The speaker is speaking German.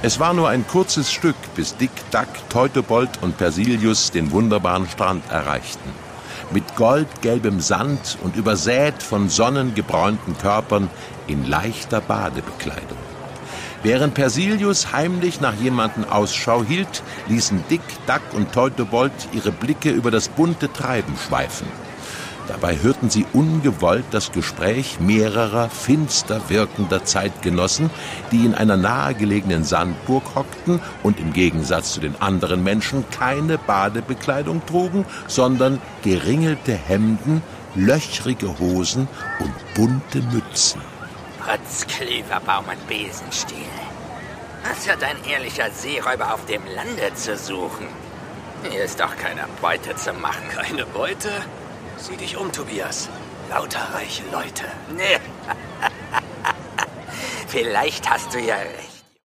Es war nur ein kurzes Stück, bis Dick, Duck, Teutobold und Persilius den wunderbaren Strand erreichten. Mit goldgelbem Sand und übersät von sonnengebräunten Körpern in leichter Badebekleidung. Während Persilius heimlich nach jemandem Ausschau hielt, ließen Dick, Duck und Teutobold ihre Blicke über das bunte Treiben schweifen. Dabei hörten sie ungewollt das Gespräch mehrerer finster wirkender Zeitgenossen, die in einer nahegelegenen Sandburg hockten und im Gegensatz zu den anderen Menschen keine Badebekleidung trugen, sondern geringelte Hemden, löchrige Hosen und bunte Mützen. Trotz Klüverbaum und Besenstiel. Was hat ein ehrlicher Seeräuber auf dem Lande zu suchen? Hier ist doch keine Beute zu machen. Keine Beute? Sieh dich um, Tobias. Lauter reiche Leute. Nee. Vielleicht hast du ja recht.